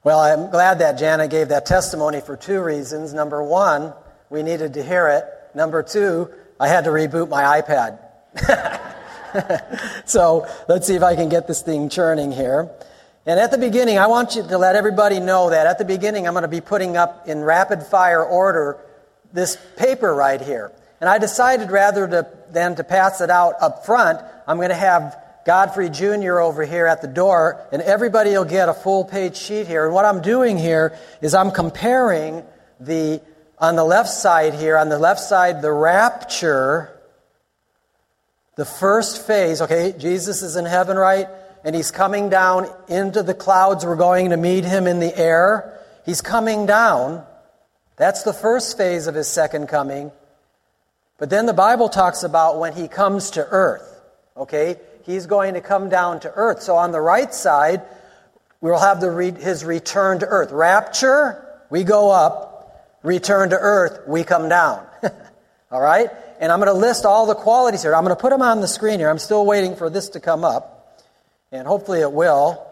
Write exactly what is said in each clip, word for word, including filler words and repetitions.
Well, I'm glad that Jana gave that testimony for two reasons. Number one, we needed to hear it. Number two, I had to reboot my iPad. So let's see if I can get this thing churning here. And at the beginning, I want you to let everybody know that at the beginning, I'm going to be putting up in rapid fire order this paper right here. And I decided rather to, than to pass it out up front, I'm going to have Godfrey Junior over here at the door, and everybody will get a full-page sheet here. And what I'm doing here is I'm comparing the, on the left side here, on the left side, the rapture, the first phase. Okay, Jesus is in heaven, right? And he's coming down into the clouds. We're going to meet him in the air. He's coming down. That's the first phase of his second coming. But then the Bible talks about when he comes to earth, okay? He's going to come down to earth. So on the right side, we'll have the re- his return to earth. Rapture, we go up. Return to earth, we come down. All right? And I'm going to list all the qualities here. I'm going to put them on the screen here. I'm still waiting for this to come up. And hopefully it will.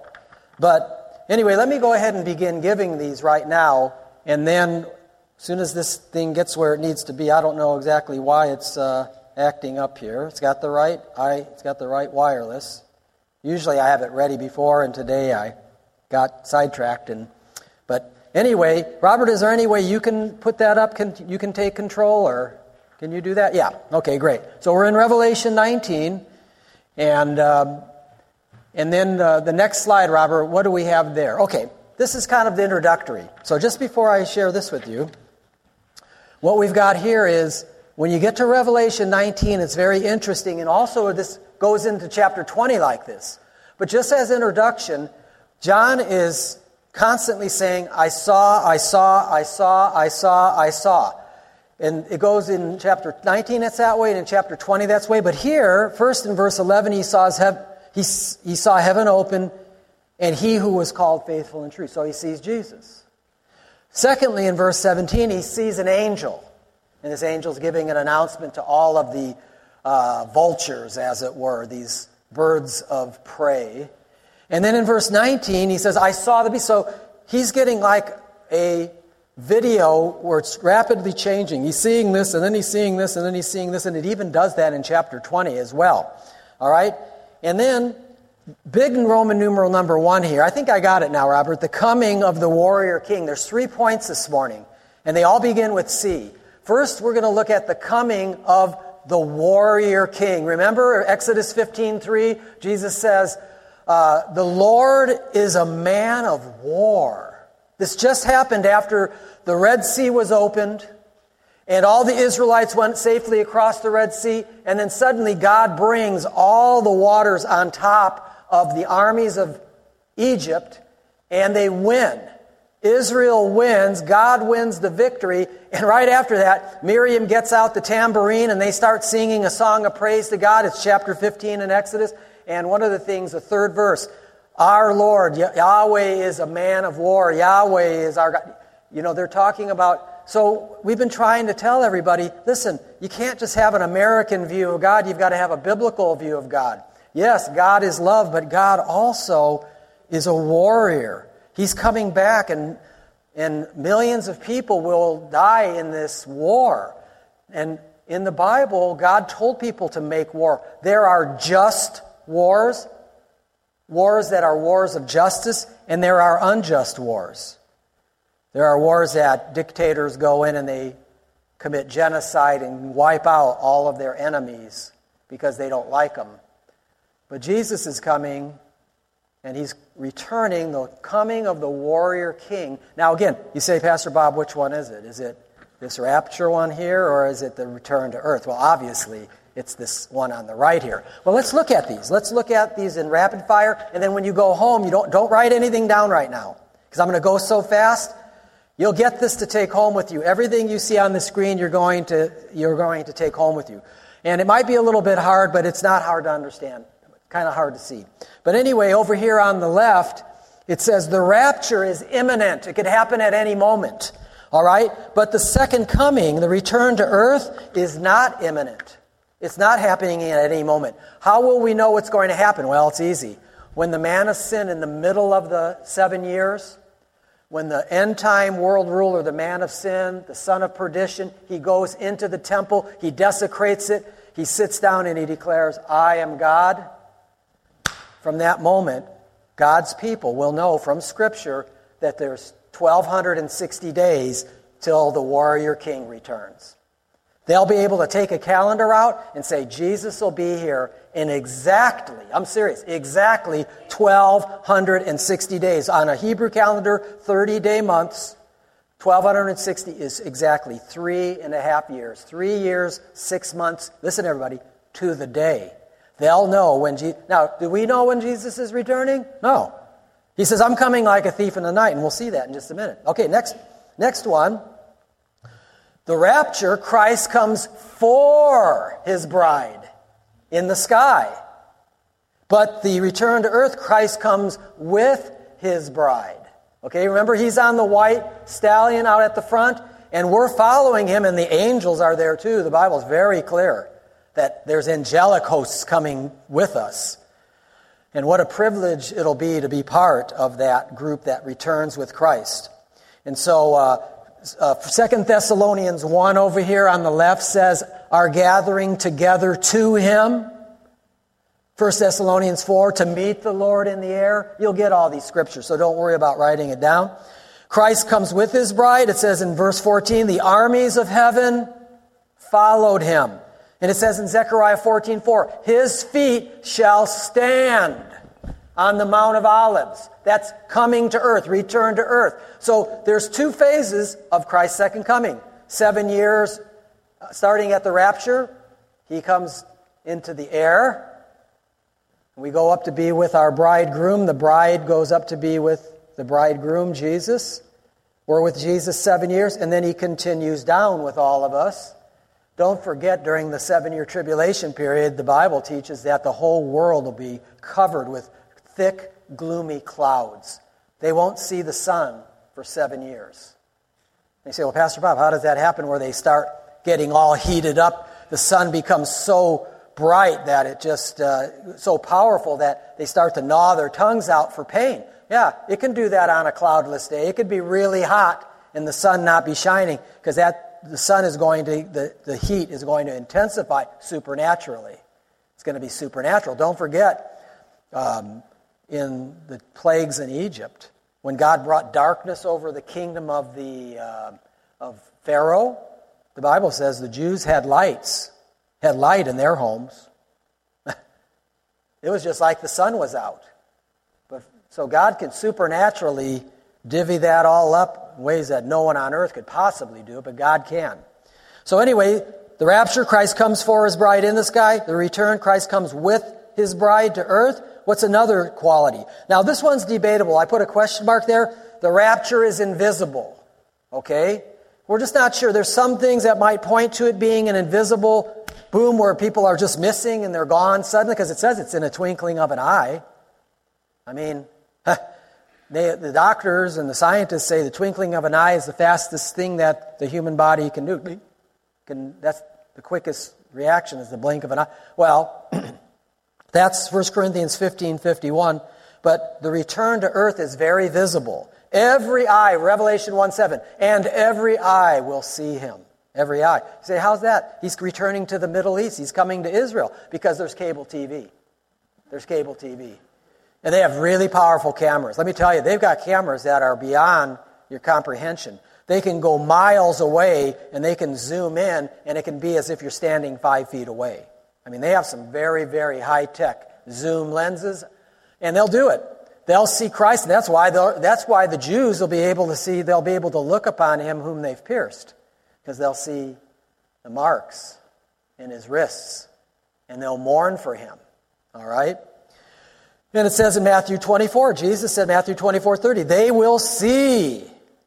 But anyway, let me go ahead and begin giving these right now. And then as soon as this thing gets where it needs to be, I don't know exactly why it's uh, acting up here. It's got the right I. It's got the right wireless. Usually I have it ready before, and today I got sidetracked. And but anyway, Robert, is there any way you can put that up? Can you can take control, or can you do that? Yeah. Okay, great. So we're in Revelation nineteen, and um, and then uh, the next slide, Robert. What do we have there? Okay, this is kind of the introductory. So just before I share this with you, what we've got here is, when you get to Revelation nineteen, it's very interesting, and also this goes into chapter twenty like this. But just as introduction, John is constantly saying, I saw, I saw, I saw, I saw, I saw. And it goes in chapter nineteen, it's that way, and in chapter twenty, that's way. But here, first in verse eleven, he saw, his hev- he, he saw heaven open, and he who was called faithful and true. So he sees Jesus. Secondly, in verse seventeen, he sees an angel. And this angel's giving an announcement to all of the uh, vultures, as it were, these birds of prey. And then in verse nineteen, he says, I saw the beast. So he's getting like a video where it's rapidly changing. He's seeing this, and then he's seeing this, and then he's seeing this, and it even does that in chapter twenty as well. All right? And then, big Roman numeral number one here. I think I got it now, Robert. The coming of the warrior king. There's three points this morning, and they all begin with C. First, we're going to look at the coming of the warrior king. Remember Exodus fifteen three? Jesus says, uh, the Lord is a man of war. This just happened after the Red Sea was opened, and all the Israelites went safely across the Red Sea, and then suddenly God brings all the waters on top of the armies of Egypt, and they win. Israel wins, God wins the victory, and right after that, Miriam gets out the tambourine and they start singing a song of praise to God. It's chapter fifteen in Exodus, and one of the things, the third verse, our Lord, Yahweh is a man of war, Yahweh is our God. You know, they're talking about, so we've been trying to tell everybody, listen, you can't just have an American view of God, you've got to have a biblical view of God. Yes, God is love, but God also is a warrior. He's coming back, and and millions of people will die in this war. And in the Bible, God told people to make war. There are just wars, wars that are wars of justice, and there are unjust wars. There are wars that dictators go in and they commit genocide and wipe out all of their enemies because they don't like them. But Jesus is coming, and he's returning, the coming of the warrior king. Now again, you say, Pastor Bob, which one is it? Is it this rapture one here, or is it the return to earth? Well, obviously, it's this one on the right here. Well, let's look at these. Let's look at these in rapid fire, and then when you go home, you don't, don't write anything down right now, because I'm going to go so fast. You'll get this to take home with you. Everything you see on the screen, you're going to you're going to take home with you. And it might be a little bit hard, but it's not hard to understand. Kind of hard to see. But anyway, over here on the left, it says the rapture is imminent. It could happen at any moment. All right? But the second coming, the return to earth, is not imminent. It's not happening at any moment. How will we know what's going to happen? Well, it's easy. When the man of sin in the middle of the seven years, when the end-time world ruler, the man of sin, the son of perdition, he goes into the temple, he desecrates it, he sits down and he declares, I am God. From that moment, God's people will know from Scripture that there's twelve sixty days till the warrior king returns. They'll be able to take a calendar out and say, Jesus will be here in exactly, I'm serious, exactly twelve sixty days. On a Hebrew calendar, thirty-day months, twelve sixty is exactly three and a half years. Three years, six months, listen everybody, to the day. They'll know when Jesus... Now, do we know when Jesus is returning? No. He says, I'm coming like a thief in the night, and we'll see that in just a minute. Okay, next, next one. The rapture, Christ comes for his bride in the sky. But the return to earth, Christ comes with his bride. Okay, remember he's on the white stallion out at the front, and we're following him, and the angels are there too. The Bible is very clear that there's angelic hosts coming with us. And what a privilege it'll be to be part of that group that returns with Christ. And so... Uh, Uh, Second Thessalonians one over here on the left says, are gathering together to him. First Thessalonians four, to meet the Lord in the air. You'll get all these scriptures, so don't worry about writing it down. Christ comes with his bride. It says in verse fourteen, the armies of heaven followed him. And it says in Zechariah fourteen four, his feet shall stand on the Mount of Olives. That's coming to earth, return to earth. So there's two phases of Christ's second coming. Seven years, starting at the rapture, he comes into the air. We go up to be with our bridegroom. The bride goes up to be with the bridegroom, Jesus. We're with Jesus seven years, and then he continues down with all of us. Don't forget, during the seven-year tribulation period, the Bible teaches that the whole world will be covered with thick, gloomy clouds. They won't see the sun for seven years. They say, well, Pastor Bob, how does that happen where they start getting all heated up? The sun becomes so bright that it just, uh, so powerful that they start to gnaw their tongues out for pain. Yeah, it can do that on a cloudless day. It could be really hot and the sun not be shining because that the sun is going to, the, the heat is going to intensify supernaturally. It's going to be supernatural. Don't forget, um, in the plagues in Egypt, when God brought darkness over the kingdom of the uh, of Pharaoh, the Bible says the Jews had lights, had light in their homes. It was just like the sun was out. But so God can supernaturally divvy that all up in ways that no one on earth could possibly do, but God can. So anyway, the rapture, Christ comes for his bride in the sky. The return, Christ comes with his bride to earth. What's another quality? Now, this one's debatable. I put a question mark there. The rapture is invisible. Okay? We're just not sure. There's some things that might point to it being an invisible boom where people are just missing and they're gone suddenly, because it says it's in a twinkling of an eye. I mean, they, the doctors and the scientists say the twinkling of an eye is the fastest thing that the human body can do. Can, that's the quickest reaction is the blink of an eye. Well... That's First Corinthians fifteen fifty-one. But the return to earth is very visible. Every eye, Revelation one seven, and every eye will see him. Every eye. You say, how's that? He's returning to the Middle East. He's coming to Israel because there's cable T V. There's cable T V. And they have really powerful cameras. Let me tell you, they've got cameras that are beyond your comprehension. They can go miles away and they can zoom in and it can be as if you're standing five feet away. I mean, they have some very, very high-tech zoom lenses, and they'll do it. They'll see Christ, and that's why that's why the Jews will be able to see, they'll be able to look upon him whom they've pierced, because they'll see the marks in his wrists, and they'll mourn for him. All right? And it says in Matthew twenty-four, Jesus said, Matthew twenty-four thirty, they will see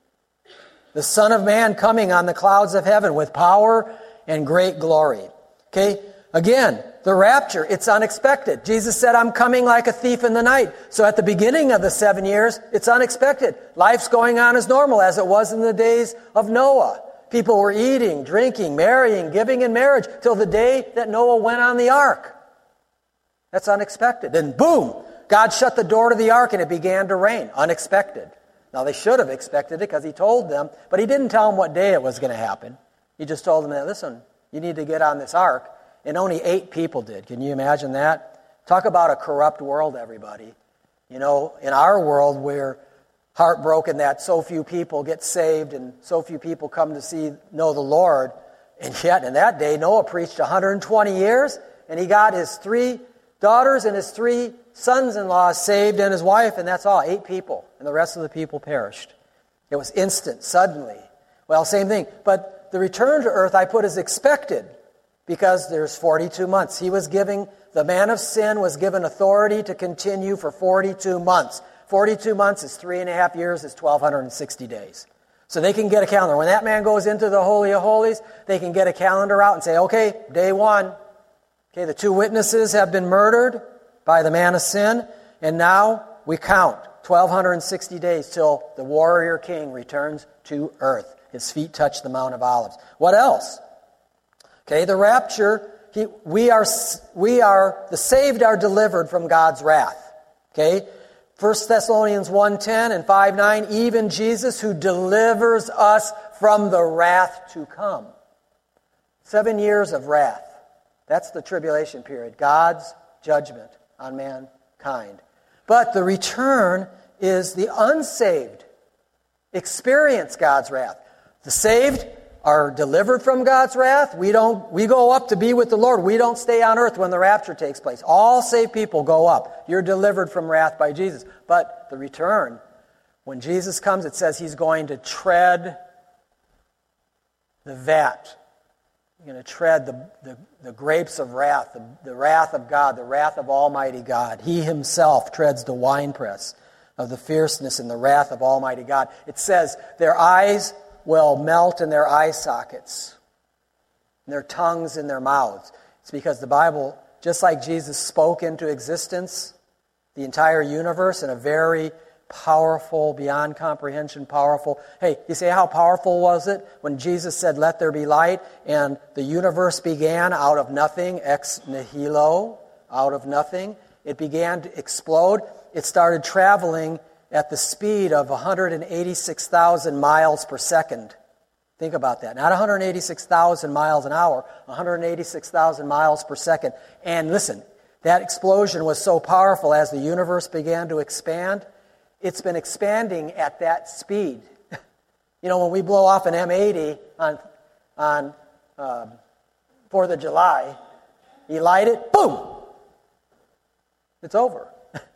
the Son of Man coming on the clouds of heaven with power and great glory. Okay? Again, the rapture, it's unexpected. Jesus said, I'm coming like a thief in the night. So at the beginning of the seven years, it's unexpected. Life's going on as normal as it was in the days of Noah. People were eating, drinking, marrying, giving in marriage till the day that Noah went on the ark. That's unexpected. And boom, God shut the door to the ark and it began to rain. Unexpected. Now, they should have expected it because he told them, but he didn't tell them what day it was going to happen. He just told them that, listen, you need to get on this ark. And only eight people did. Can you imagine that? Talk about a corrupt world, everybody. You know, in our world, we're heartbroken that so few people get saved and so few people come to see, know the Lord. And yet, in that day, Noah preached one hundred twenty years, and he got his three daughters and his three sons-in-law saved and his wife, and that's all, eight people. And the rest of the people perished. It was instant, suddenly. Well, same thing. But the return to earth I put as expected, because there's forty-two months. He was giving, the man of sin was given authority to continue for forty-two months. forty-two months is three and a half years, is twelve sixty days. So they can get a calendar. When that man goes into the Holy of Holies, they can get a calendar out and say, okay, day one. Okay, the two witnesses have been murdered by the man of sin, and now we count twelve sixty days till the warrior king returns to earth. His feet touch the Mount of Olives. What else? Okay, the rapture, he, we are we are the saved are delivered from God's wrath. Okay? First Thessalonians one ten and five nine, even Jesus who delivers us from the wrath to come. Seven years of wrath. That's the tribulation period. God's judgment on mankind. But the return is the unsaved experience God's wrath. The saved are delivered from God's wrath. We don't. We go up to be with the Lord. We don't stay on earth when the rapture takes place. All saved people go up. You're delivered from wrath by Jesus. But the return, when Jesus comes, it says he's going to tread the vat. He's going to tread the, the, the grapes of wrath, the, the wrath of God, the wrath of Almighty God. He himself treads the winepress of the fierceness and the wrath of Almighty God. It says their eyes will melt in their eye sockets, and their tongues in their mouths. It's because the Bible, just like Jesus spoke into existence the entire universe in a very powerful, beyond comprehension powerful. Hey, you say, how powerful was it when Jesus said, let there be light, and the universe began out of nothing, ex nihilo, out of nothing. It began to explode. It started traveling at the speed of one hundred eighty-six thousand miles per second. Think about that. Not one hundred eighty-six thousand miles an hour, one hundred eighty-six thousand miles per second. And listen, that explosion was so powerful as the universe began to expand. It's been expanding at that speed. You know, when we blow off an M eighty on, on um, fourth of July, you light it, boom! It's over.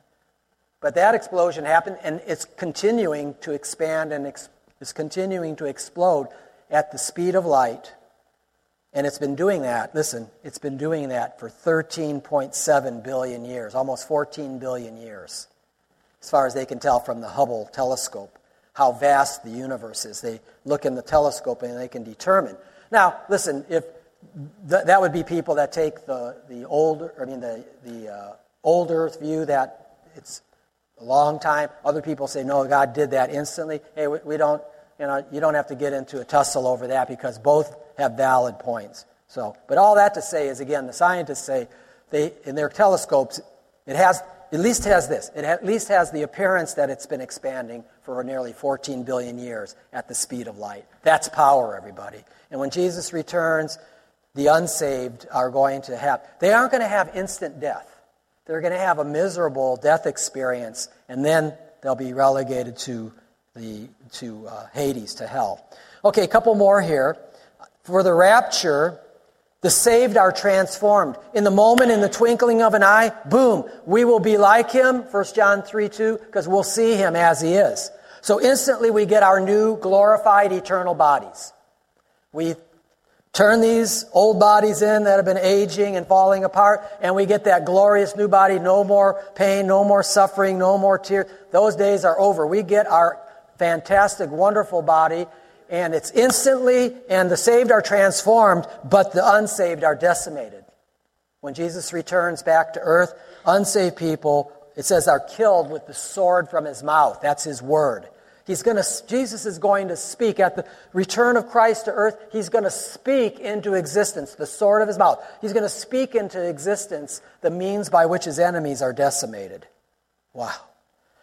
But that explosion happened, and it's continuing to expand and ex- it's continuing to explode at the speed of light. And it's been doing that, listen, it's been doing that for thirteen point seven billion years, almost fourteen billion years, as far as they can tell from the Hubble telescope, how vast the universe is. They look in the telescope and they can determine. Now, listen, if th- that would be people that take the, the old, I mean the, the uh, old Earth view that it's a long time. Other people say, no, God did that instantly. Hey, we, we don't, you know, you don't have to get into a tussle over that because both have valid points. So, but all that to say is, again, the scientists say they in their telescopes, it has at least has this. It at least has the appearance that it's been expanding for nearly fourteen billion years at the speed of light. That's power, everybody. And when Jesus returns, the unsaved are going to have, they aren't going to have instant death. They're going to have a miserable death experience, and then they'll be relegated to the to uh, Hades, to hell. Okay, a couple more here. For the rapture, the saved are transformed. In the moment, in the twinkling of an eye, boom, we will be like him, First John three two, because we'll see him as he is. So instantly we get our new glorified eternal bodies. We turn these old bodies in that have been aging and falling apart, and we get that glorious new body, no more pain, no more suffering, no more tears. Those days are over. We get our fantastic, wonderful body, and it's instantly, and the saved are transformed, but the unsaved are decimated. When Jesus returns back to earth, unsaved people, it says, are killed with the sword from his mouth. That's his word. He's going to, Jesus is going to speak at the return of Christ to earth. He's going to speak into existence the sword of his mouth. He's going to speak into existence the means by which his enemies are decimated. Wow.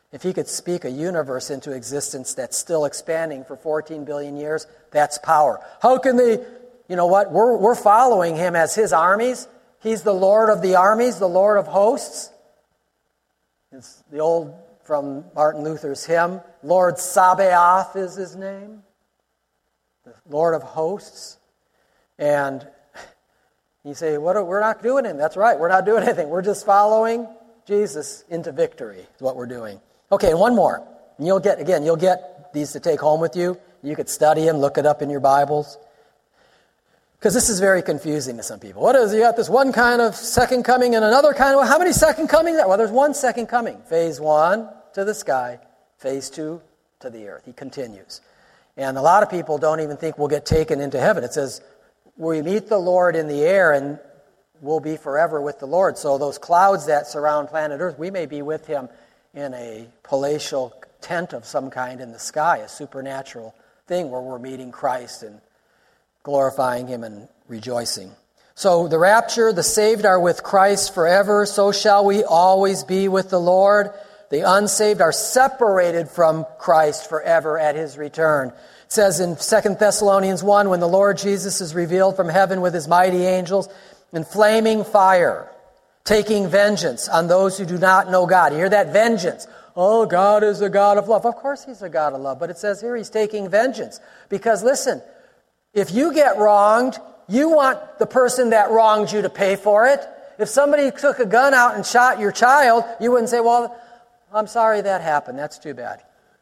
If he could speak a universe into existence that's still expanding for fourteen billion years, that's power. How can they, you know what, we're, we're following him as his armies. He's the Lord of the armies, the Lord of hosts. It's the old, from Martin Luther's hymn, Lord Sabaoth is his name. The Lord of hosts. And you say, what are, we're not doing anything. That's right, we're not doing anything. We're just following Jesus into victory is what we're doing. Okay, and one more. And you'll get, again, you'll get these to take home with you. You could study them, look it up in your Bibles. Because this is very confusing to some people. What is, you got this one kind of second coming and another kind of, how many second comings? Well, there's one second coming. Phase one to the sky, phase two to the earth. He continues. And a lot of people don't even think we'll get taken into heaven. It says, we meet the Lord in the air and we'll be forever with the Lord. So those clouds that surround planet Earth, we may be with him in a palatial tent of some kind in the sky, a supernatural thing where we're meeting Christ and glorifying him and rejoicing. So the rapture, the saved are with Christ forever, so shall we always be with the Lord. The unsaved are separated from Christ forever at his return. It says in Second Thessalonians one, when the Lord Jesus is revealed from heaven with his mighty angels in flaming fire, taking vengeance on those who do not know God. You hear that? Vengeance. Oh, God is a God of love. Of course he's a God of love, but it says here he's taking vengeance. Because listen, if you get wronged, you want the person that wronged you to pay for it. If somebody took a gun out and shot your child, you wouldn't say, well, I'm sorry that happened. That's too bad.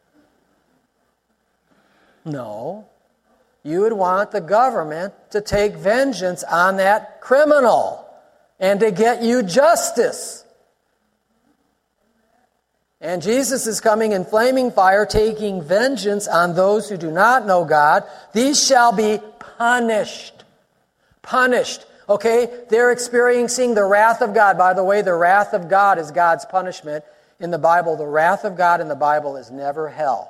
No. You would want the government to take vengeance on that criminal and to get you justice. And Jesus is coming in flaming fire, taking vengeance on those who do not know God. These shall be punished. Punished. Okay? They're experiencing the wrath of God. By the way, the wrath of God is God's punishment. In the Bible, the wrath of God in the Bible is never hell.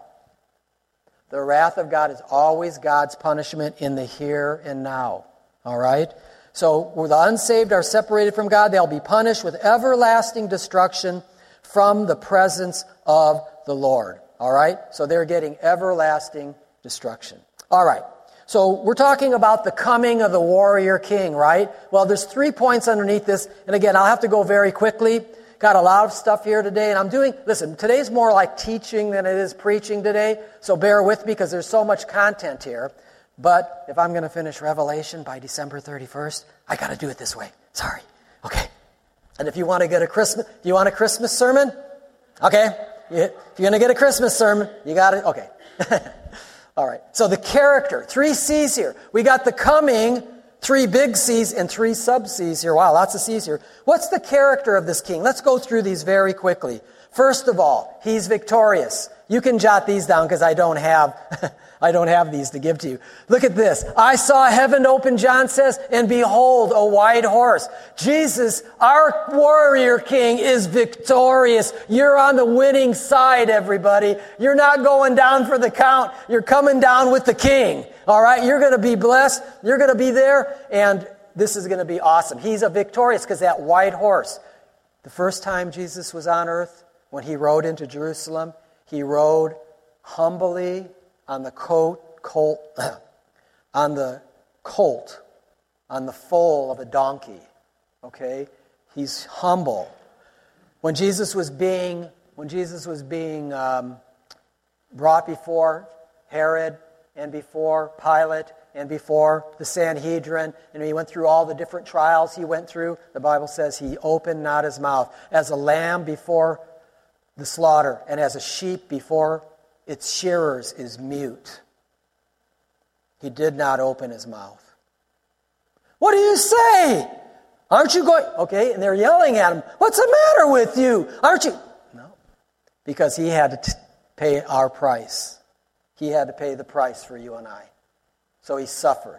The wrath of God is always God's punishment in the here and now. All right? So, where the unsaved are separated from God, they'll be punished with everlasting destruction from the presence of the Lord. All right? So they're getting everlasting destruction. All right. So we're talking about the coming of the warrior king, right? Well, there's three points underneath this. And again, I'll have to go very quickly. Got a lot of stuff here today. And I'm doing, listen, today's more like teaching than it is preaching today. So bear with me because there's so much content here. But if I'm going to finish Revelation by December thirty-first, I got to do it this way. Sorry. Okay. And if you want to get a Christmas, do you want a Christmas sermon? Okay. If you're going to get a Christmas sermon, you got it. Okay. All right. So the character, three C's here. We got the coming, three big C's and three sub C's here. Wow, lots of C's here. What's the character of this king? Let's go through these very quickly. First of all, he's victorious. You can jot these down because I don't have I don't have these to give to you. Look at this. I saw heaven open, John says, and behold, a white horse. Jesus, our warrior king, is victorious. You're on the winning side, everybody. You're not going down for the count. You're coming down with the king. All right? You're going to be blessed. You're going to be there, and this is going to be awesome. He's a victorious because that white horse. The first time Jesus was on earth, when he rode into Jerusalem, he rode humbly on the coat, colt, on the colt, on the foal of a donkey. Okay, he's humble. When Jesus was being, when Jesus was being um, brought before Herod and before Pilate and before the Sanhedrin, and he went through all the different trials he went through. The Bible says he opened not his mouth, as a lamb before the slaughter, and as a sheep before its shearers is mute. He did not open his mouth. What do you say? Aren't you going? Okay, and they're yelling at him. What's the matter with you? Aren't you? No, because he had to t- pay our price. He had to pay the price for you and I. So he suffered,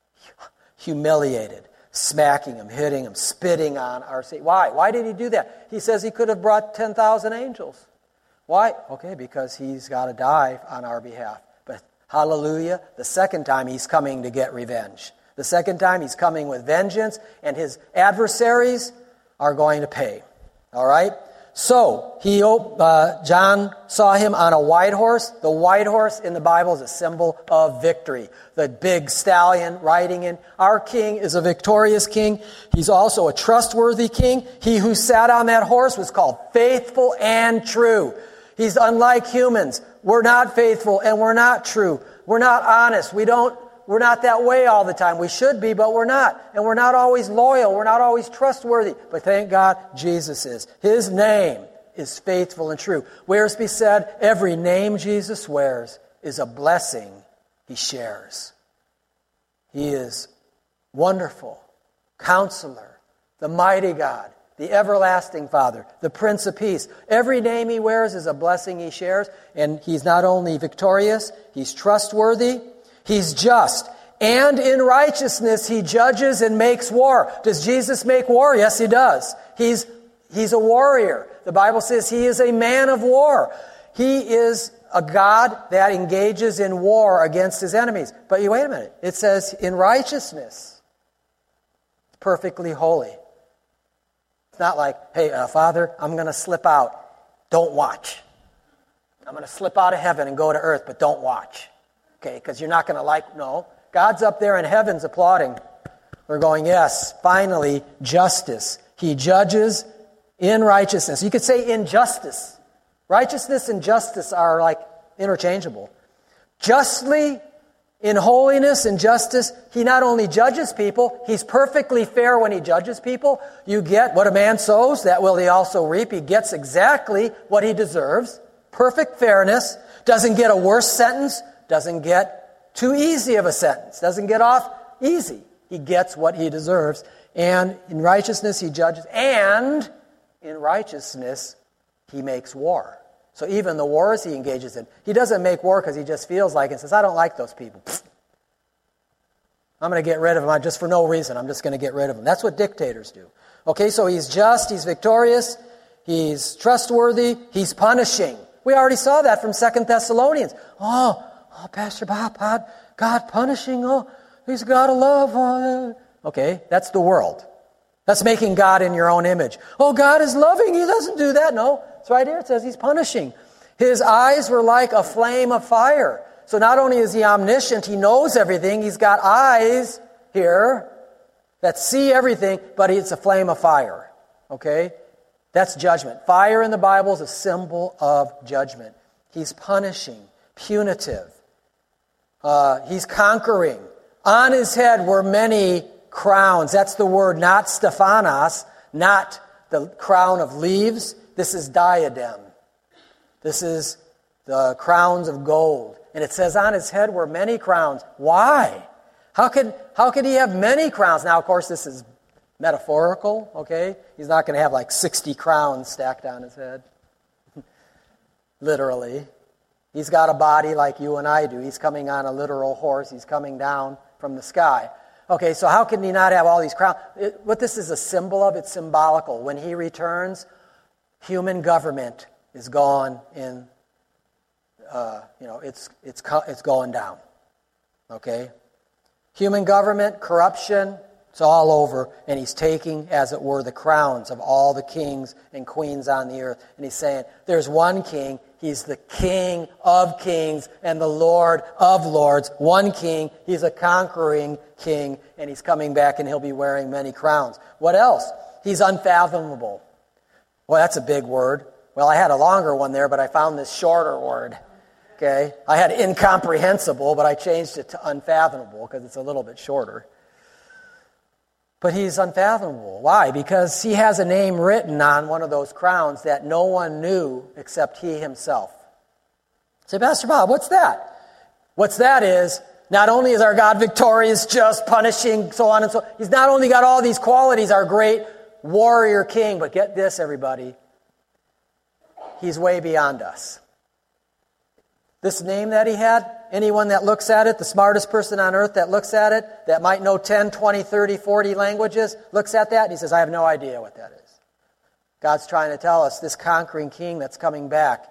humiliated, smacking him, hitting him, spitting on our seat. Why? Why did he do that? He says he could have brought ten thousand angels. Why? Okay, because he's got to die on our behalf. But hallelujah, the second time he's coming to get revenge. The second time he's coming with vengeance, and his adversaries are going to pay. All right? So, he, uh, John saw him on a white horse. The white horse in the Bible is a symbol of victory. The big stallion riding in. Our king is a victorious king. He's also a trustworthy king. He who sat on that horse was called faithful and true. He's unlike humans. We're not faithful and we're not true. We're not honest. We don't, we're not that way all the time. We should be, but we're not. And we're not always loyal. We're not always trustworthy. But thank God Jesus is. His name is faithful and true. Wiersbe said, every name Jesus wears is a blessing he shares. He is wonderful, Counselor, the mighty God, the everlasting Father, the Prince of Peace. Every name he wears is a blessing he shares. And he's not only victorious, he's trustworthy, he's just. And in righteousness he judges and makes war. Does Jesus make war? Yes, he does. He's, he's a warrior. The Bible says he is a man of war. He is a God that engages in war against his enemies. But you wait a minute. It says in righteousness, perfectly holy. It's not like, hey, uh, Father, I'm going to slip out. Don't watch. I'm going to slip out of heaven and go to earth, but don't watch. Okay, because you're not going to like, no. God's up there in heaven's applauding. We're going, yes, finally, justice. He judges in righteousness. You could say injustice. Righteousness and justice are like interchangeable. Justly, in holiness and justice, he not only judges people, he's perfectly fair when he judges people. You get what a man sows, that will he also reap. He gets exactly what he deserves. Perfect fairness. Doesn't get a worse sentence. Doesn't get too easy of a sentence. Doesn't get off easy. He gets what he deserves. And in righteousness he judges. And in righteousness he makes war. So even the wars he engages in, he doesn't make war because he just feels like it and says, I don't like those people. I'm going to get rid of them just for no reason. I'm just going to get rid of them. That's what dictators do. Okay, so he's just, he's victorious, he's trustworthy, he's punishing. We already saw that from Second Thessalonians. Oh, oh, Pastor Bob, God, God punishing, oh, he's a God of love. Oh. Okay, that's the world. That's making God in your own image. Oh, God is loving, he doesn't do that. No, it's right here. It says he's punishing. His eyes were like a flame of fire. So not only is he omniscient, he knows everything. He's got eyes here that see everything, but it's a flame of fire. Okay? That's judgment. Fire in the Bible is a symbol of judgment. He's punishing, punitive. Uh, he's conquering. On his head were many crowns. That's the word, not Stephanos, not the crown of leaves. This is diadem. This is the crowns of gold. And it says on his head were many crowns. Why? How could, how could he have many crowns? Now, of course, this is metaphorical, okay? He's not going to have like sixty crowns stacked on his head. Literally. He's got a body like you and I do. He's coming on a literal horse. He's coming down from the sky. Okay, so how can he not have all these crowns? It, what this is a symbol of, it's symbolical. When he returns, human government is gone in, uh, you know, it's it's it's going down. Okay? Human government, corruption, it's all over, and he's taking, as it were, the crowns of all the kings and queens on the earth. And he's saying, there's one king, he's the King of kings and the Lord of lords. One king, he's a conquering king, and he's coming back and he'll be wearing many crowns. What else? He's unfathomable. Well, that's a big word. Well, I had a longer one there, but I found this shorter word. Okay? I had incomprehensible, but I changed it to unfathomable because it's a little bit shorter. But he's unfathomable. Why? Because he has a name written on one of those crowns that no one knew except he himself. Say, Pastor Bob, what's that? What's that is, not only is our God victorious, just, punishing, so on and so on. He's not only got all these qualities, our great warrior king, but get this, everybody. He's way beyond us. This name that he had, anyone that looks at it, the smartest person on earth that looks at it, that might know ten, twenty, thirty, forty languages, looks at that and he says, I have no idea what that is. God's trying to tell us this conquering king that's coming back,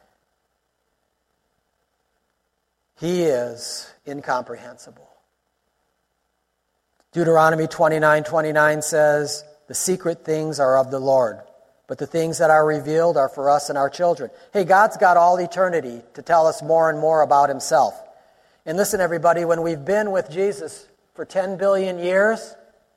he is incomprehensible. Deuteronomy twenty-nine twenty-nine says, the secret things are of the Lord, but the things that are revealed are for us and our children. Hey, God's got all eternity to tell us more and more about himself. And listen, everybody, when we've been with Jesus for ten billion years,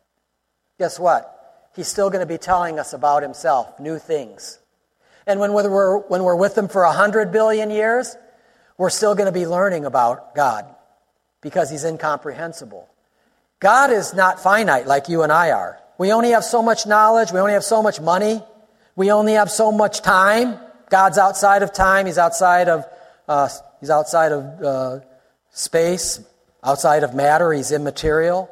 guess what? He's still going to be telling us about himself, new things. And when we're, when we're with him for one hundred billion years, we're still going to be learning about God because he's incomprehensible. God is not finite like you and I are. We only have so much knowledge. We only have so much money. We only have so much time. God's outside of time. He's outside of uh, he's outside of uh, space, outside of matter. He's immaterial.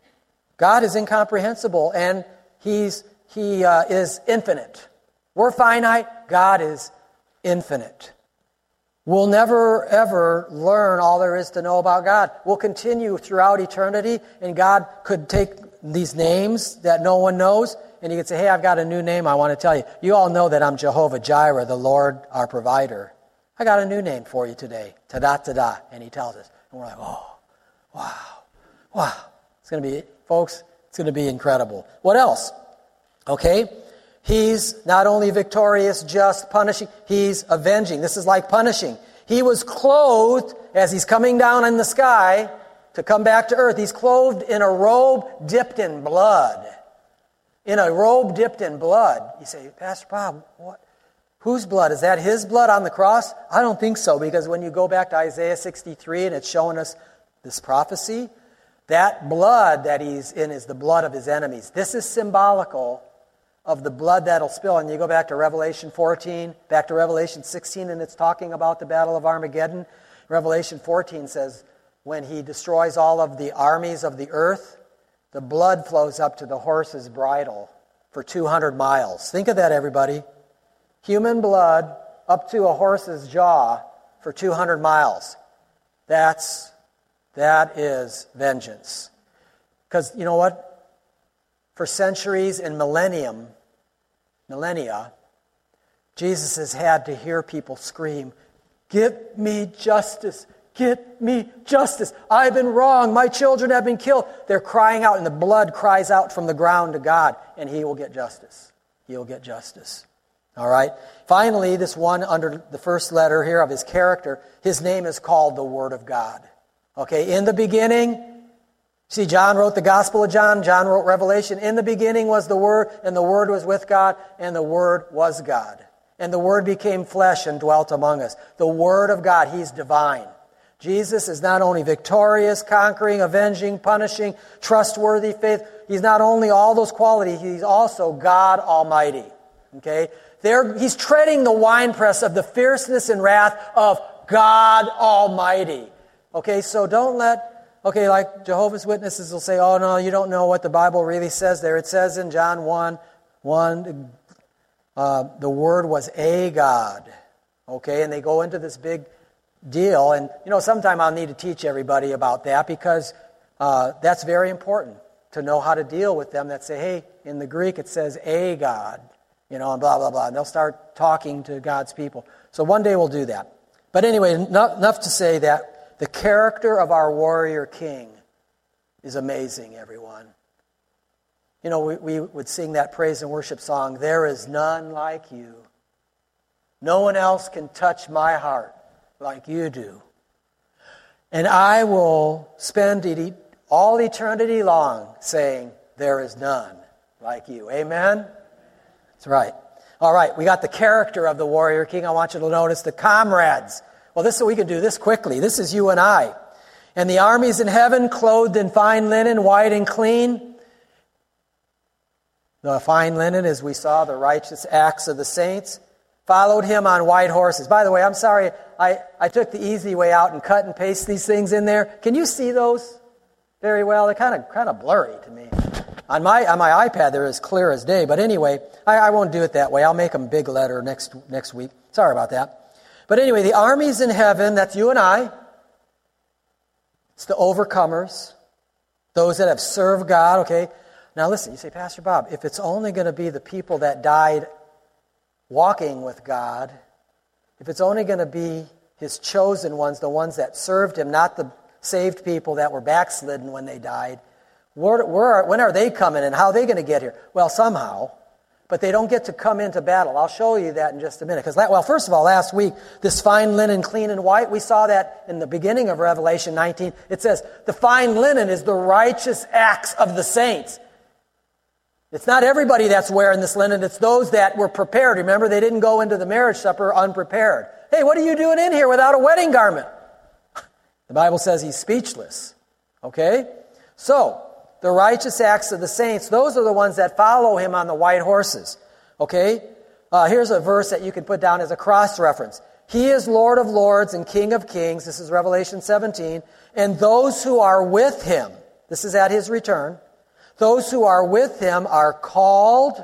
God is incomprehensible, and he's he uh, is infinite. We're finite. God is infinite. We'll never, ever learn all there is to know about God. We'll continue throughout eternity, and God could take these names that no one knows, and he could say, hey, I've got a new name I want to tell you. You all know that I'm Jehovah Jireh, the Lord, our provider. I got a new name for you today. Ta-da-ta-da. And he tells us. And we're like, oh, wow, wow. It's going to be, folks, it's going to be incredible. What else? Okay. He's not only victorious, just, punishing, he's avenging. This is like punishing. He was clothed, as he's coming down in the sky to come back to earth, he's clothed in a robe dipped in blood. In a robe dipped in blood. You say, Pastor Bob, what? Whose blood? Is that his blood on the cross? I don't think so, because when you go back to Isaiah sixty-three and it's showing us this prophecy, that blood that he's in is the blood of his enemies. This is symbolical of the blood that'll spill. And you go back to Revelation fourteen, back to Revelation sixteen, and it's talking about the Battle of Armageddon. Revelation fourteen says, when he destroys all of the armies of the earth, the blood flows up to the horse's bridle for two hundred miles. Think of that, everybody. Human blood up to a horse's jaw for two hundred miles. That's, that is vengeance. Because, you know what? For centuries and millennium, millennia, Jesus has had to hear people scream, "Get me justice! Get me justice! I've been wrong! My children have been killed!" They're crying out, and the blood cries out from the ground to God, and he will get justice. He'll get justice. All right? Finally, this one under the first letter here of his character, his name is called the Word of God. Okay, in the beginning, see, John wrote the Gospel of John, John wrote Revelation. In the beginning was the Word, and the Word was with God, and the Word was God. And the Word became flesh and dwelt among us. The Word of God, he's divine. Jesus is not only victorious, conquering, avenging, punishing, trustworthy, faith. He's not only all those qualities, he's also God Almighty. Okay? There, he's treading the winepress of the fierceness and wrath of God Almighty. Okay, so don't let, okay, like Jehovah's Witnesses will say, oh no, you don't know what the Bible really says there. It says in John one, one, uh, the Word was a God. Okay, and they go into this big deal, and you know, sometime I'll need to teach everybody about that, because uh, that's very important to know how to deal with them that say, hey, in the Greek it says a God, you know, and blah, blah, blah. And they'll start talking to God's people. So one day we'll do that. But anyway, enough, enough to say that the character of our warrior king is amazing, everyone. You know, we, we would sing that praise and worship song, "There is none like you. No one else can touch my heart like you do. And I will spend it all eternity long saying, there is none like you." Amen? That's right. All right, we got the character of the warrior king. I want you to notice the comrades. Well, this is we can do this quickly. This is you and I. And the armies in heaven, clothed in fine linen, white and clean. The fine linen, as we saw, the righteous acts of the saints, followed him on white horses. By the way, I'm sorry, I, I took the easy way out and cut and paste these things in there. Can you see those very well? They're kind of kind of blurry to me. On my on my iPad, they're as clear as day. But anyway, I, I won't do it that way. I'll make them big letter next next week. Sorry about that. But anyway, the armies in heaven, that's you and I. It's the overcomers, those that have served God, okay? Now listen, you say, Pastor Bob, if it's only going to be the people that died walking with God, if it's only going to be his chosen ones, the ones that served him, not the saved people that were backslidden when they died, where, where are, when are they coming and how are they going to get here? Well, somehow, but they don't get to come into battle. I'll show you that in just a minute. Because, well, first of all, last week, this fine linen, clean and white, we saw that in the beginning of Revelation nineteen. It says, the fine linen is the righteous acts of the saints. It's not everybody that's wearing this linen. It's those that were prepared. Remember, they didn't go into the marriage supper unprepared. Hey, what are you doing in here without a wedding garment? The Bible says he's speechless. Okay? So, the righteous acts of the saints, those are the ones that follow him on the white horses. Okay? Uh, here's a verse that you can put down as a cross-reference. He is Lord of lords and King of kings. This is Revelation seventeen. And those who are with him, this is at his return, those who are with him are called,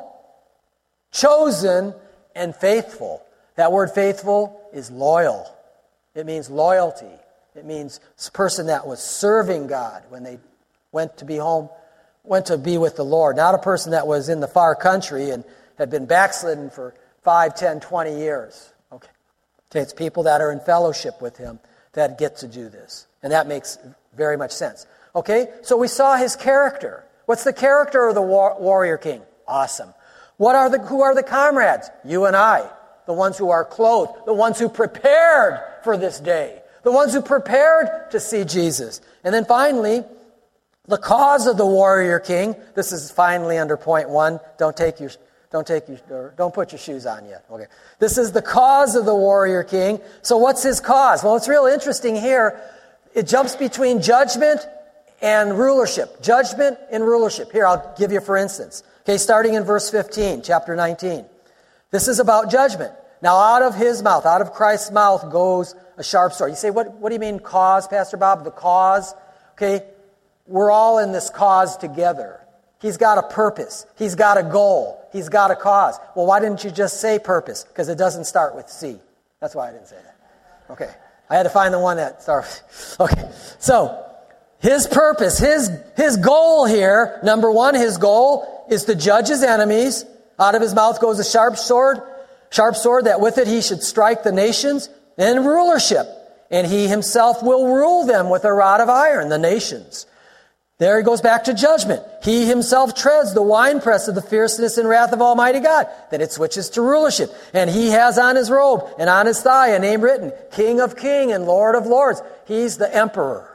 chosen, and faithful. That word faithful is loyal. It means loyalty. It means a person that was serving God when they went to be home, went to be with the Lord. Not a person that was in the far country and had been backslidden for five, ten, twenty years. Okay. Okay, it's people that are in fellowship with him that get to do this. And that makes very much sense. Okay, so we saw his character. What's the character of the war- warrior king? Awesome. What are the, who are the comrades? You and I. The ones who are clothed. The ones who prepared for this day. The ones who prepared to see Jesus. And then finally, the cause of the warrior king. This is finally under point one. Don't take your, don't take your, don't put your shoes on yet. Okay. This is the cause of the warrior king. So what's his cause? Well, it's real interesting here. It jumps between judgment and rulership. Judgment and rulership. Here, I'll give you for instance. Okay, starting in verse fifteen, chapter nineteen. This is about judgment. Now, out of his mouth, out of Christ's mouth goes a sharp sword. You say, what, what do you mean cause, Pastor Bob? The cause? Okay, we're all in this cause together. He's got a purpose. He's got a goal. He's got a cause. Well, why didn't you just say purpose? Because it doesn't start with C. That's why I didn't say that. Okay, I had to find the one that starts. Okay, so his purpose, his, his goal here, number one, his goal is to judge his enemies. Out of his mouth goes a sharp sword, sharp sword that with it he should strike the nations, and rulership. And he himself will rule them with a rod of iron, the nations. There he goes back to judgment. He himself treads the winepress of the fierceness and wrath of Almighty God. Then it switches to rulership. And he has on his robe and on his thigh a name written, King of Kings and Lord of Lords. He's the emperor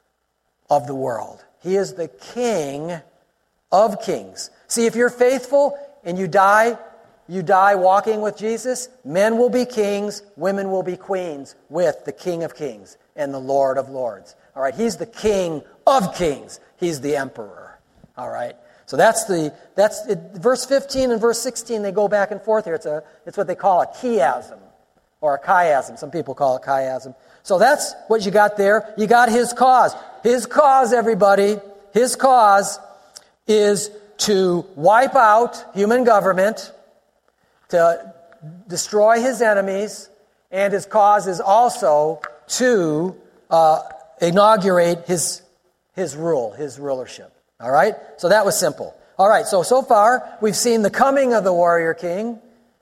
of the world. He is the King of kings. See, if you're faithful and you die, you die walking with Jesus, men will be kings, women will be queens with the King of Kings and the Lord of Lords. All right, he's the King of kings. He's the emperor. All right. So that's the that's it, verse fifteen and verse sixteen. They go back and forth here. It's a it's what they call a chiasm or a chiasm. Some people call it chiasm. So that's what you got there. You got his cause. His cause, everybody. His cause is to wipe out human government, to destroy his enemies, and his cause is also to uh, inaugurate his his rule, his rulership. All right? So that was simple. All right, so, so far, we've seen the coming of the warrior king.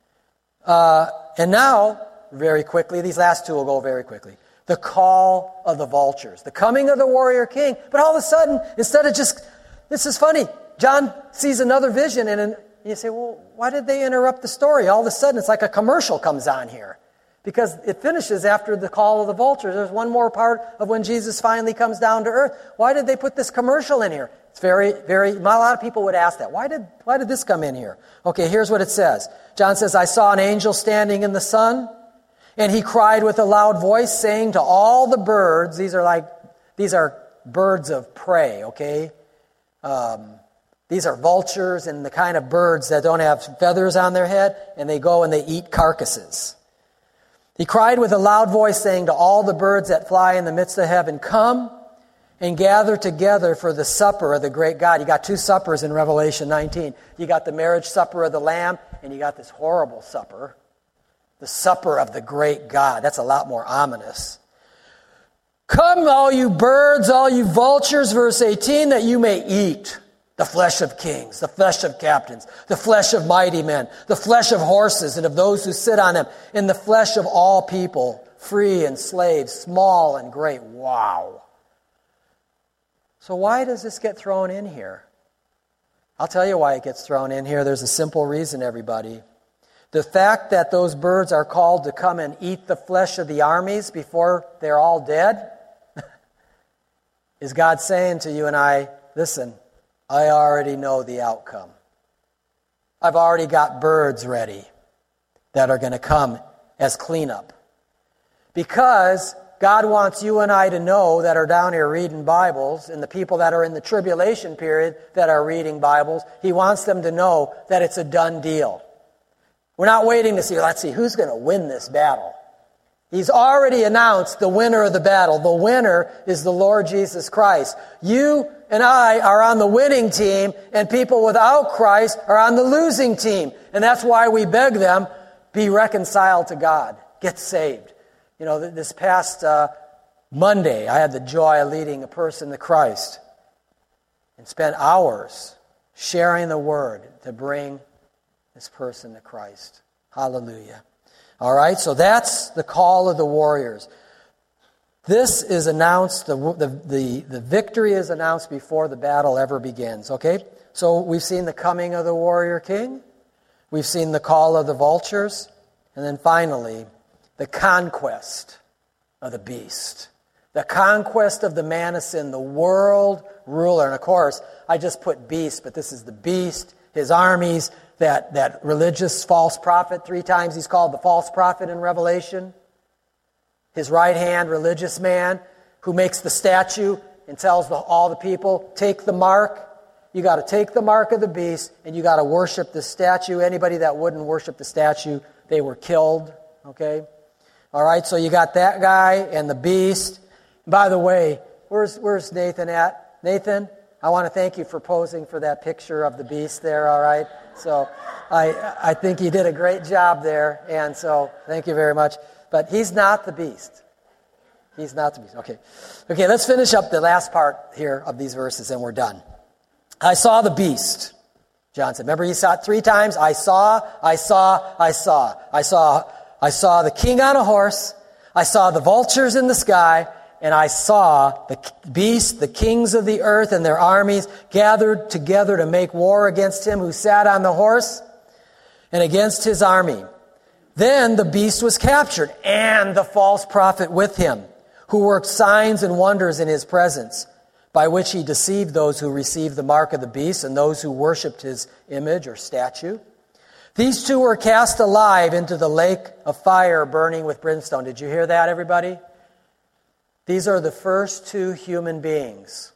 Uh, and now, very quickly, these last two will go very quickly. The call of the vultures. The coming of the warrior king. But all of a sudden, instead of just, this is funny, John sees another vision, and, and you say, well, why did they interrupt the story? All of a sudden, it's like a commercial comes on here. Because it finishes after the call of the vultures. There's one more part of when Jesus finally comes down to earth. Why did they put this commercial in here? It's very, very, a lot of people would ask that. Why did, why did this come in here? Okay, here's what it says. John says, I saw an angel standing in the sun, and he cried with a loud voice, saying to all the birds, these are like, these are birds of prey, okay? Um, these are vultures and the kind of birds that don't have feathers on their head, and they go and they eat carcasses. He cried with a loud voice, saying to all the birds that fly in the midst of heaven, come and gather together for the supper of the great God. You got two suppers in Revelation nineteen. You got the marriage supper of the Lamb, and you got this horrible supper, the supper of the great God. That's a lot more ominous. Come, all you birds, all you vultures, verse eighteen, that you may eat the flesh of kings, the flesh of captains, the flesh of mighty men, the flesh of horses and of those who sit on them, and the flesh of all people, free and slave, small and great. Wow. So why does this get thrown in here? I'll tell you why it gets thrown in here. There's a simple reason, everybody. The fact that those birds are called to come and eat the flesh of the armies before they're all dead is God saying to you and I, listen, I already know the outcome. I've already got birds ready that are going to come as cleanup. Because God wants you and I to know that are down here reading Bibles, and the people that are in the tribulation period that are reading Bibles, He wants them to know that it's a done deal. We're not waiting to see, let's see, who's going to win this battle. He's already announced the winner of the battle. The winner is the Lord Jesus Christ. You and I are on the winning team, and people without Christ are on the losing team. And that's why we beg them, be reconciled to God. Get saved. You know, this past uh, Monday, I had the joy of leading a person to Christ and spent hours sharing the word to bring this person to Christ. Hallelujah. All right, so that's the call of the warriors. This is announced, the, the, the, the victory is announced before the battle ever begins, okay? So we've seen the coming of the warrior king. We've seen the call of the vultures. And then finally, the conquest of the beast. The conquest of the man of sin, the world ruler. And of course, I just put beast, but this is the beast, his armies, that, that religious false prophet. Three times he's called the false prophet in Revelation. His right-hand religious man who makes the statue and tells the, all the people, take the mark. You got to take the mark of the beast, and you got to worship the statue. Anybody that wouldn't worship the statue, they were killed. Okay? All right, so you got that guy and the beast. By the way, where's where's Nathan at? Nathan, I want to thank you for posing for that picture of the beast there, all right? So I I think you did a great job there, and so thank you very much. But he's not the beast. He's not the beast. Okay. Okay, let's finish up the last part here of these verses, and we're done. I saw the beast. John said, remember he saw it three times? I saw, I saw, I saw. I saw I saw the king on a horse, I saw the vultures in the sky, and I saw the beast, the kings of the earth and their armies gathered together to make war against him who sat on the horse and against his army. Then the beast was captured, and the false prophet with him, who worked signs and wonders in his presence, by which he deceived those who received the mark of the beast and those who worshipped his image or statue. These two were cast alive into the lake of fire burning with brimstone. Did you hear that, everybody? These are the first two human beings,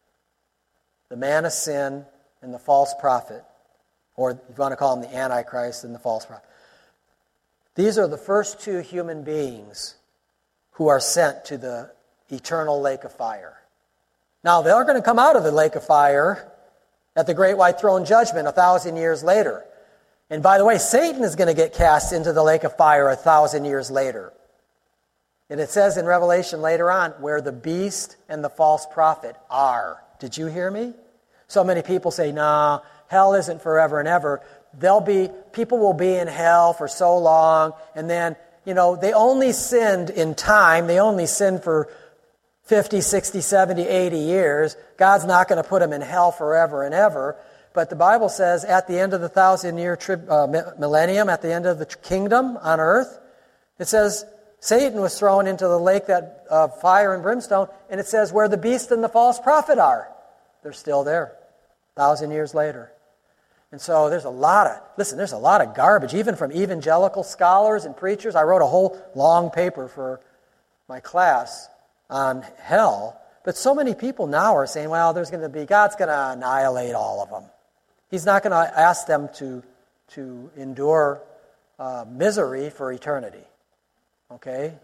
the man of sin and the false prophet, or if you want to call him the Antichrist and the false prophet. These are the first two human beings who are sent to the eternal lake of fire. Now, they're going to come out of the lake of fire at the great white throne judgment a thousand years later. And by the way, Satan is going to get cast into the lake of fire a thousand years later. And it says in Revelation later on, where the beast and the false prophet are. Did you hear me? So many people say, nah, hell isn't forever and ever. They'll be, people will be in hell for so long, and then, you know, they only sinned in time. They only sinned for fifty, sixty, seventy, eighty years. God's not going to put them in hell forever and ever. But the Bible says at the end of the thousand-year tri- uh, millennium, at the end of the kingdom on earth, it says Satan was thrown into the lake that of uh, fire and brimstone, and it says where the beast and the false prophet are. They're still there, a thousand years later. And so there's a lot of, listen, there's a lot of garbage, even from evangelical scholars and preachers. I wrote a whole long paper for my class on hell, but so many people now are saying, well, there's going to be, God's going to annihilate all of them. He's not going to ask them to, to endure uh, misery for eternity. Okay?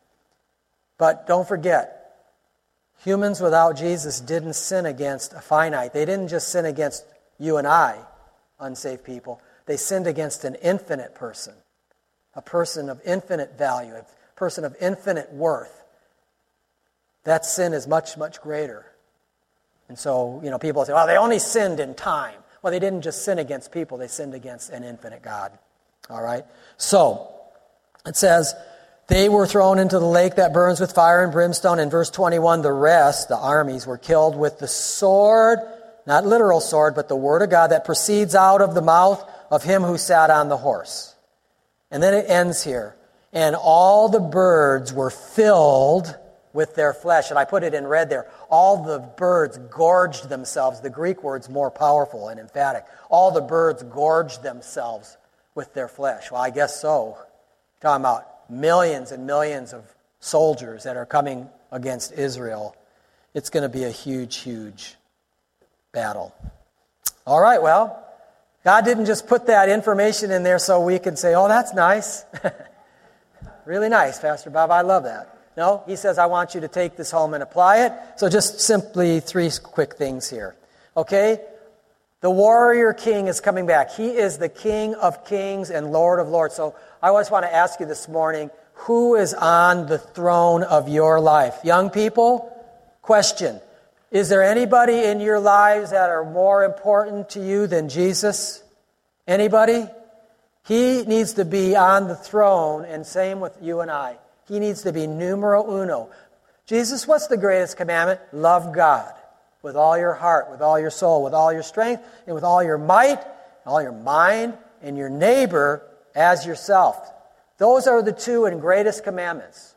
But don't forget, humans without Jesus didn't sin against a finite. They didn't just sin against you and I, unsaved people. They sinned against an infinite person, a person of infinite value, a person of infinite worth. That sin is much, much greater. And so, you know, people say, well, they only sinned in time. Well, they didn't just sin against people, they sinned against an infinite God. All right? So, it says, they were thrown into the lake that burns with fire and brimstone. In verse twenty-one, the rest, the armies, were killed with the sword not literal sword, but the word of God that proceeds out of the mouth of him who sat on the horse. And then it ends here. And all the birds were filled with their flesh. And I put it in red there. All the birds gorged themselves. The Greek word's more powerful and emphatic. All the birds gorged themselves with their flesh. Well, I guess so. Talking about millions and millions of soldiers that are coming against Israel. It's going to be a huge, huge battle. All right, well, God didn't just put that information in there so we can say, oh, that's nice. Really nice, Pastor Bob. I love that. No, he says, I want you to take this home and apply it. So just simply three quick things here. Okay? The warrior king is coming back. He is the King of kings and Lord of lords. So I always want to ask you this morning, who is on the throne of your life? Young people, question. Is there anybody in your lives that are more important to you than Jesus? Anybody? He needs to be on the throne, and same with you and I. He needs to be numero uno. Jesus, what's the greatest commandment? Love God with all your heart, with all your soul, with all your strength, and with all your might, all your mind, and your neighbor as yourself. Those are the two and greatest commandments.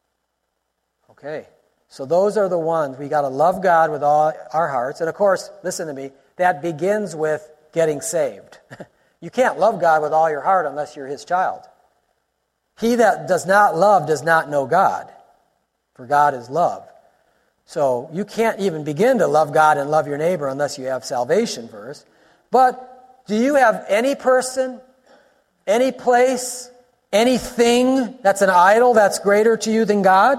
Okay, so those are the ones. We got to love God with all our hearts. And of course, listen to me, that begins with getting saved. You can't love God with all your heart unless you're his child. He that does not love does not know God, for God is love. So you can't even begin to love God and love your neighbor unless you have salvation first. But do you have any person, any place, anything that's an idol that's greater to you than God?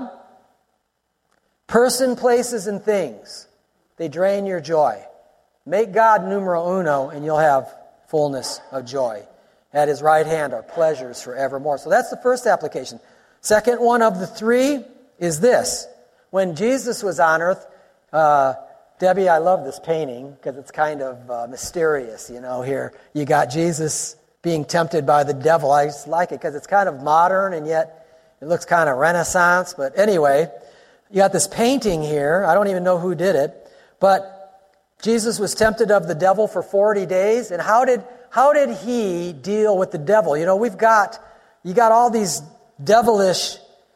Person, places, and things. They drain your joy. Make God numero uno and you'll have fullness of joy. At his right hand are pleasures forevermore. So that's the first application. Second one of the three is this. When Jesus was on earth, uh, Debbie, I love this painting because it's kind of uh, mysterious, you know, here. You got Jesus being tempted by the devil. I just like it because it's kind of modern and yet it looks kind of Renaissance. But anyway, you got this painting here. I don't even know who did it. But Jesus was tempted of the devil for forty days. And how did how did he deal with the devil? You know, we've got, you got all these devilish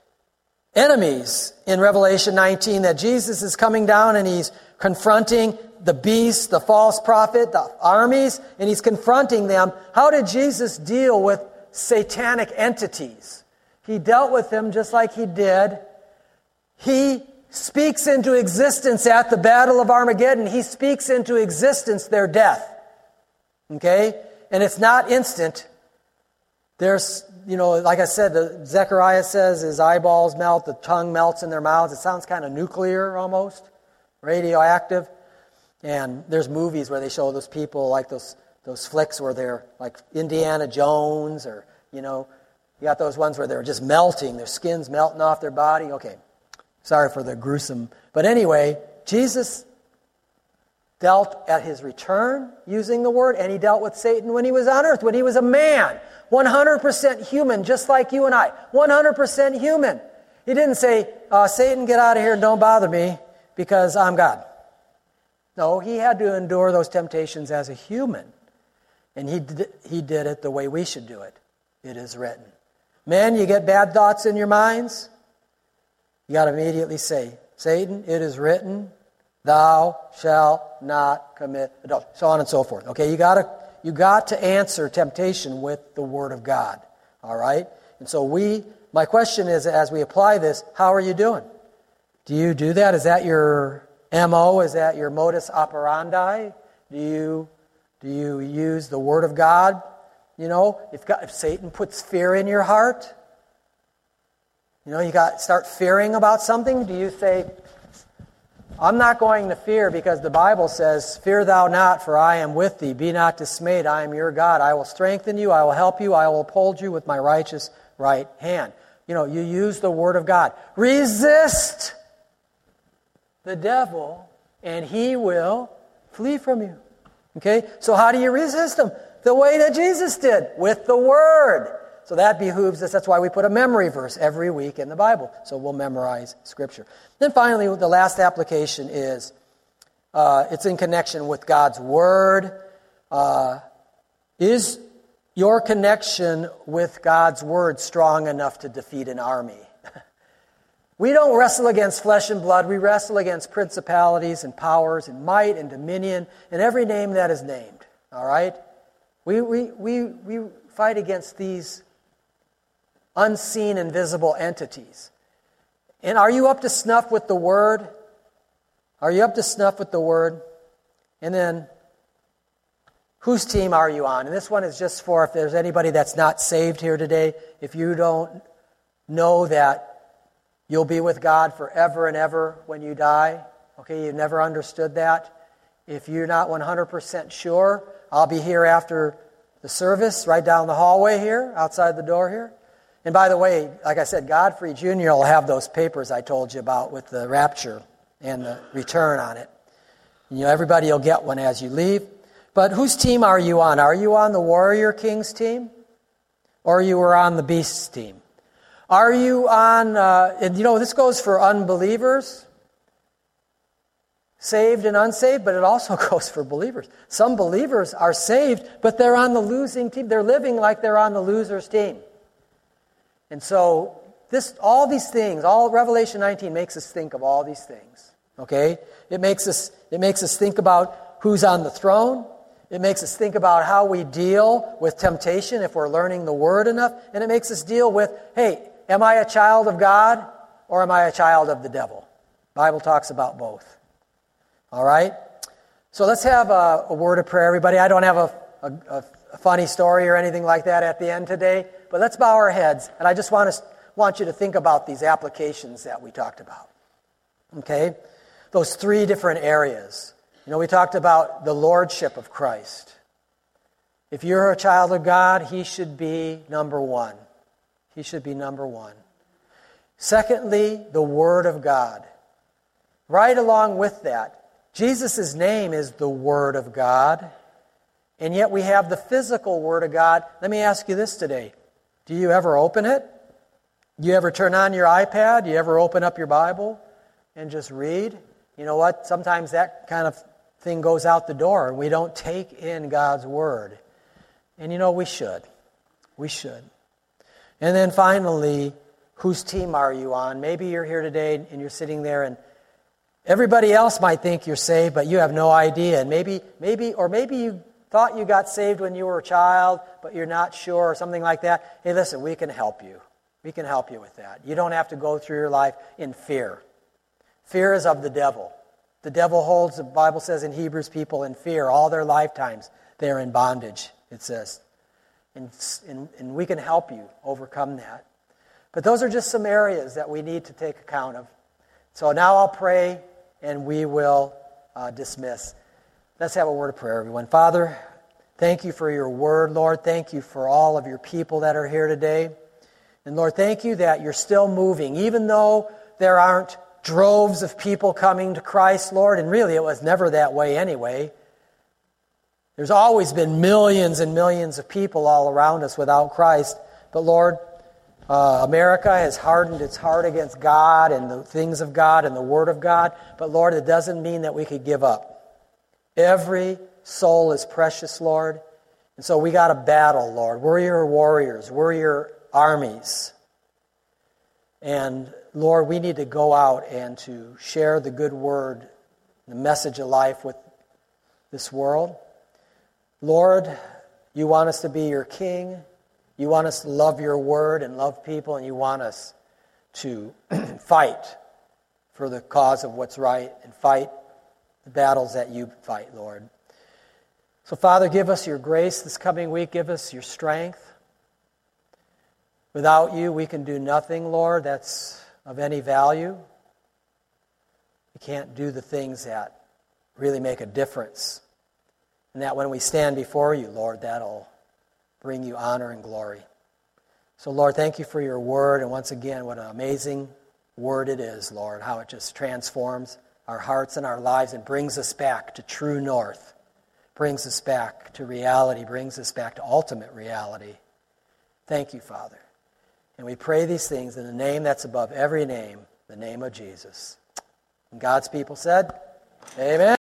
enemies in Revelation nineteen that Jesus is coming down and he's confronting the beast, the false prophet, the armies, and he's confronting them. How did Jesus deal with satanic entities? He dealt with them just like he did. He speaks into existence at the Battle of Armageddon. He speaks into existence their death. Okay? And it's not instant. There's, you know, like I said, the, Zechariah says his eyeballs melt, the tongue melts in their mouths. It sounds kind of nuclear almost, radioactive. And there's movies where they show those people, like those those flicks where they're like Indiana Jones, or, you know, you got those ones where they're just melting, their skin's melting off their body. Okay, sorry for the gruesome. But anyway, Jesus dealt at his return using the word, and he dealt with Satan when he was on earth, when he was a man, one hundred percent human, just like you and I, one hundred percent human. He didn't say, uh, Satan, get out of here and don't bother me because I'm God. No, he had to endure those temptations as a human, and he did, he did it the way we should do it. It is written. Men, you get bad thoughts in your minds, you got to immediately say, Satan, it is written, thou shalt not commit adultery, so on and so forth. Okay, you got to you got to answer temptation with the Word of God. All right? And so we, my question is, as we apply this, how are you doing? Do you do that? Is that your M O? Is that your modus operandi? Do you do you use the Word of God? You know, if God, if Satan puts fear in your heart, you know, you got start fearing about something. Do you say, I'm not going to fear because the Bible says, fear thou not, for I am with thee. Be not dismayed, I am your God. I will strengthen you, I will help you, I will uphold you with my righteous right hand. You know, you use the Word of God. Resist the devil, and he will flee from you. Okay? So how do you resist him? The way that Jesus did, with the Word. So that behooves us. That's why we put a memory verse every week in the Bible. So we'll memorize Scripture. Then finally, the last application is, Uh, it's in connection with God's Word. Uh, is your connection with God's Word strong enough to defeat an army? We don't wrestle against flesh and blood. We wrestle against principalities and powers and might and dominion and every name that is named. All right? We, we, we, we fight against these unseen, invisible entities. And are you up to snuff with the Word? Are you up to snuff with the Word? And then, whose team are you on? And this one is just for if there's anybody that's not saved here today, if you don't know that you'll be with God forever and ever when you die. Okay, you've never understood that. If you're not one hundred percent sure, I'll be here after the service, right down the hallway here, outside the door here. And by the way, like I said, Godfrey Junior will have those papers I told you about with the rapture and the return on it. You know, everybody will get one as you leave. But whose team are you on? Are you on the Warrior Kings team? Or you are on the Beasts team? Are you on, uh, and you know, this goes for unbelievers, saved and unsaved, but it also goes for believers. Some believers are saved, but they're on the losing team. They're living like they're on the loser's team. And so, this, all these things, all Revelation nineteen makes us think of all these things. Okay? It makes us, it makes us think about who's on the throne. It makes us think about how we deal with temptation if we're learning the Word enough. And it makes us deal with, hey, am I a child of God or am I a child of the devil? The Bible talks about both. All right? So let's have a, a word of prayer, everybody. I don't have a, a, a funny story or anything like that at the end today, but let's bow our heads. And I just want, us, want you to think about these applications that we talked about. Okay? Those three different areas. You know, we talked about the lordship of Christ. If you're a child of God, He should be number one. He should be number one. Secondly, the Word of God. Right along with that, Jesus' name is the Word of God, and yet we have the physical Word of God. Let me ask you this today. Do you ever open it? Do you ever turn on your iPad? Do you ever open up your Bible and just read? You know what? Sometimes that kind of thing goes out the door, and we don't take in God's Word. And you know, we should. We should. And then finally, whose team are you on? Maybe you're here today and you're sitting there and everybody else might think you're saved, but you have no idea. And maybe, maybe, or maybe you thought you got saved when you were a child, but you're not sure or something like that. Hey, listen, we can help you. We can help you with that. You don't have to go through your life in fear. Fear is of the devil. The devil holds, the Bible says in Hebrews, people in fear all their lifetimes. They're in bondage, it says. And, and, and we can help you overcome that. But those are just some areas that we need to take account of. So now I'll pray and we will uh, dismiss. Let's have a word of prayer, everyone. Father, thank you for your word, Lord. Thank you for all of your people that are here today. And Lord, thank you that you're still moving, even though there aren't droves of people coming to Christ, Lord, and really it was never that way anyway. There's always been millions and millions of people all around us without Christ. But Lord, uh, America has hardened its heart against God and the things of God and the Word of God. But Lord, it doesn't mean that we could give up. Every soul is precious, Lord. And so we got to battle, Lord. We're your warriors. We're your armies. And Lord, we need to go out and to share the good word, the message of life with this world. Lord, you want us to be your king. You want us to love your word and love people, and you want us to fight for the cause of what's right and fight the battles that you fight, Lord. So, Father, give us your grace this coming week. Give us your strength. Without you, we can do nothing, Lord, that's of any value. We can't do the things that really make a difference. And that when we stand before you, Lord, that'll bring you honor and glory. So, Lord, thank you for your word. And once again, what an amazing word it is, Lord, how it just transforms our hearts and our lives and brings us back to true north, brings us back to reality, brings us back to ultimate reality. Thank you, Father. And we pray these things in the name that's above every name, the name of Jesus. And God's people said, amen.